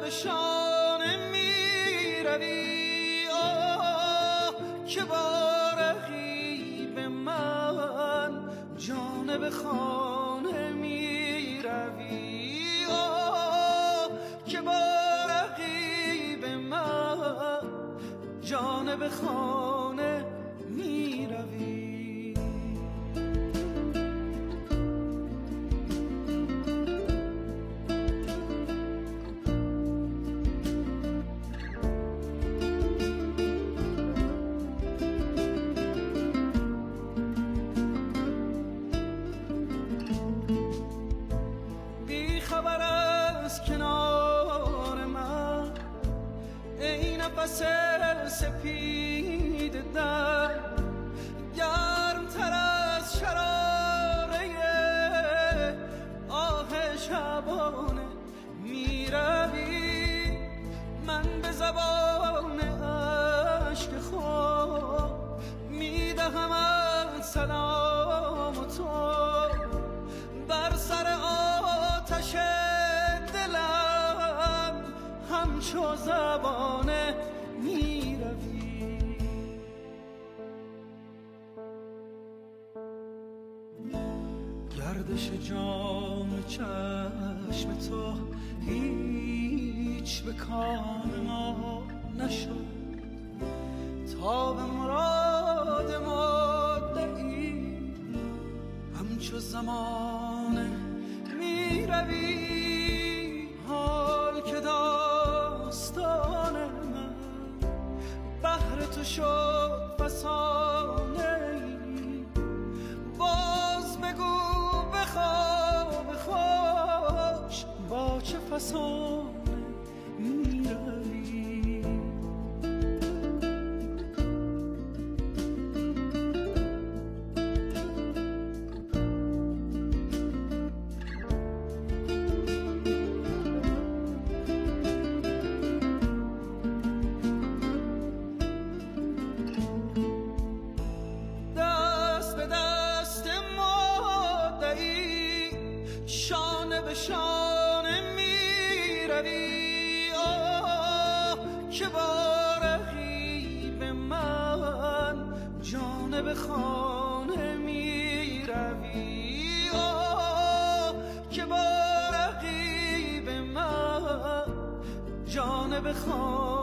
به شانه می روی، که با رقیب من جانب خانه می روی، که با رقیب من جانب خانه می روی. خبر از کنار من ای نفس سپید در، گرمتر از شراره آه شبانه می روی. من به زبان عشق خود می دهمت سلام و تو بر سر آتش دلم همچو زبانه می روی. گردش جام چشم تو هیچ به کام ما نشد، تا به مراد مدعی همچو زمانه می روی. حال که داستان من بهر تو شد فسانه ای، باز بگو به خواب خوش با چه فسانه می روی. شانه به شانه می روی، که با رقیب من جانب خانه می روی، که با رقیب من جانب خانه